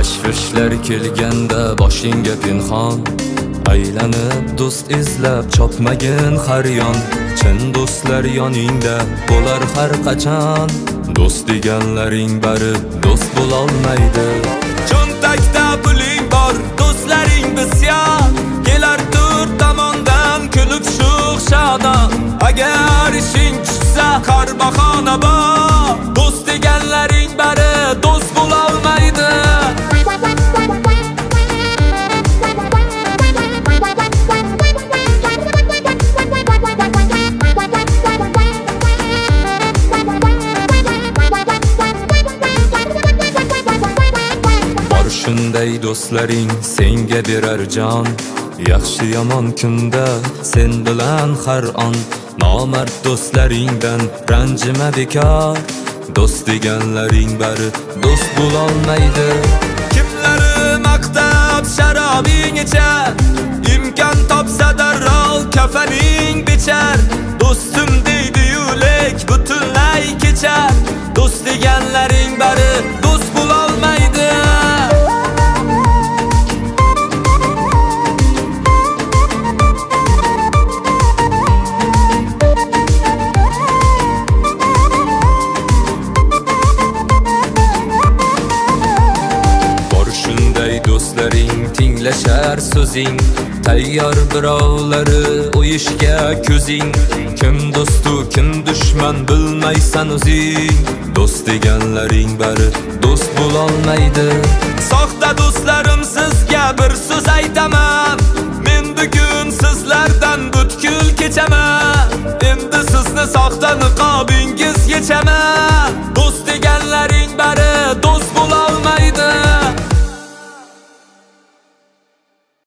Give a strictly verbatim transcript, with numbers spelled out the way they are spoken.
Tashvishlar kelganda boshingga pinhon, aylanib do'st izlab chopmagin har yon. Chin do'stlar yoningda bo'lar har qachon, do'st deganlaring bari do'st bo'lolmaydi. Cho'ntakda puling bor, do'stlaring bisyor, kelar tur tomondan kulib shuq shodon. Agar ishing tushsa har bahona bor, do'st deganlaring bari do'st bo'lolmaydi. Shunday do'stlaring senga berar jon, yaxshi yomon kunda sen bilan har on. Nomard do'stlaringdan ranjima bekor, do'st deganlaring bari do'st bo'lolmaydi. Kimlari maqtab sharobing ichar, imkon topsa darrov kafaning bichar. Do'stim deydi yulek butunlay kechar, do'st deganlaring bari do'st bo'lolmaydi. Do'stlaring tinglashar so'zing, tayyor birovlari o'yishga ko'zing. Kim do'stu kim dushman bilmaysan o'zing, do'st deganlaring bari do'st bo'lolmaydi. Soxta do'stlarim sizga bir so'z aytaman, men bugun sizlardan butkul kechaman. Endi sizni soxta niqobingiz yechaman. Do'st